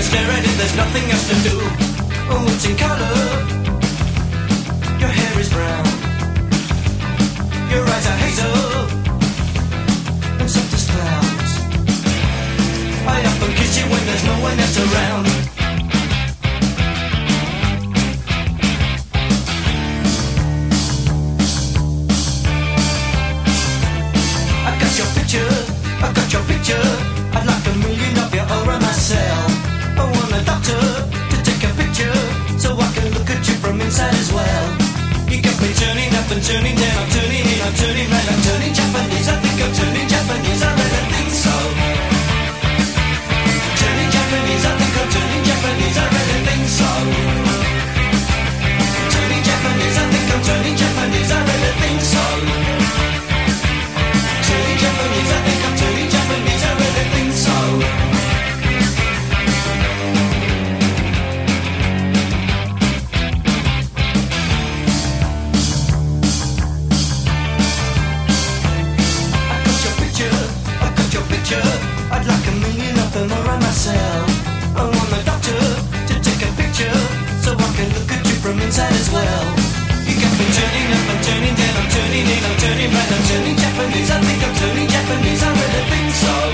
stare at it, there's nothing else to do. Oh, it's in colour. Your hair is brown. Your eyes are hazel and soft as clouds. I often kiss you when there's no one else around. I got your picture. I'd like a million of you all around my cell. I want a doctor to take a picture so I can look at you from inside as well. You got me turning up and turning down, I'm turning in, I'm turning right, I'm turning Japanese. I think I'm turning Japanese, I really think so. Turning Japanese, I think I'm turning Japanese, I really think so. Turning Japanese, I think I'm turning Japanese, I really think so. Turning Japanese, I think I'm turning Japanese, I really think so. I got your picture, I'd like a million of them around my cell. I want the doctor to take a picture so I can look at you from inside as well. You got me turning up, I'm turning down, I'm turning in, I'm turning right, I'm turning Japanese. I think I'm turning Japanese, I really think so.